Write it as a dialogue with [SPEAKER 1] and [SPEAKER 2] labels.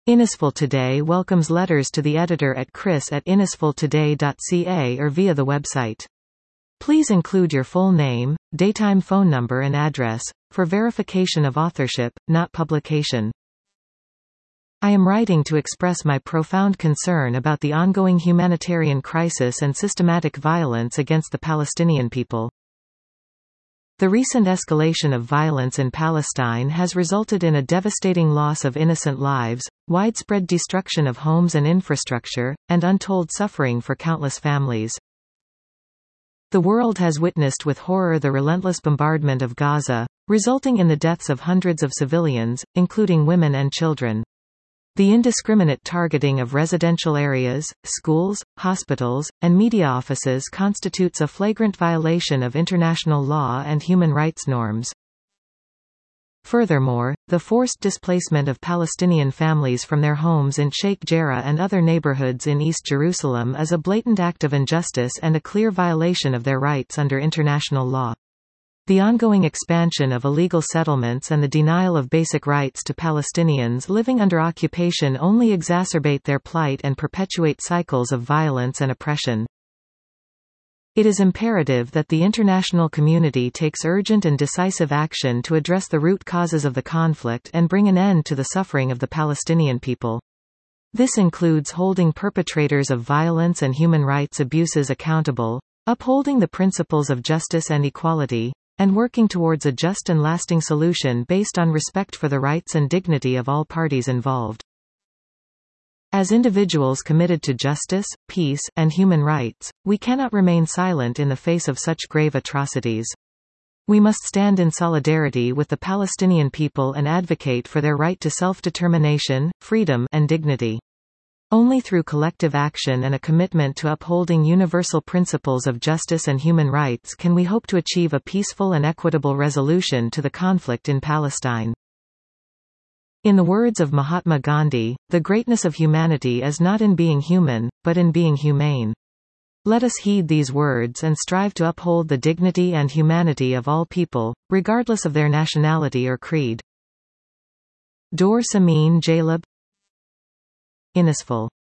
[SPEAKER 1] Innisfil Today welcomes letters to the editor at chris@innisfiltoday.ca or via the website. Please include your full name, daytime phone number and address, for verification of authorship, not publication. I am writing to express my profound concern about the ongoing humanitarian crisis and systematic violence against the Palestinian people. The recent escalation of violence in Palestine has resulted in a devastating loss of innocent lives, widespread destruction of homes and infrastructure, and untold suffering for countless families. The world has witnessed with horror the relentless bombardment of Gaza, resulting in the deaths of hundreds of civilians, including women and children. The indiscriminate targeting of residential areas, schools, hospitals, and media offices constitutes a flagrant violation of international law and human rights norms. Furthermore, the forced displacement of Palestinian families from their homes in Sheikh Jarrah and other neighborhoods in East Jerusalem is a blatant act of injustice and a clear violation of their rights under international law. The ongoing expansion of illegal settlements and the denial of basic rights to Palestinians living under occupation only exacerbate their plight and perpetuate cycles of violence and oppression. It is imperative that the international community takes urgent and decisive action to address the root causes of the conflict and bring an end to the suffering of the Palestinian people. This includes holding perpetrators of violence and human rights abuses accountable, upholding the principles of justice and equality, and working towards a just and lasting solution based on respect for the rights and dignity of all parties involved. As individuals committed to justice, peace, and human rights, we cannot remain silent in the face of such grave atrocities. We must stand in solidarity with the Palestinian people and advocate for their right to self-determination, freedom, and dignity. Only through collective action and a commitment to upholding universal principles of justice and human rights can we hope to achieve a peaceful and equitable resolution to the conflict in Palestine. In the words of Mahatma Gandhi, the greatness of humanity is not in being human, but in being humane. Let us heed these words and strive to uphold the dignity and humanity of all people, regardless of their nationality or creed. Dor Samin Jalab, Innisfil.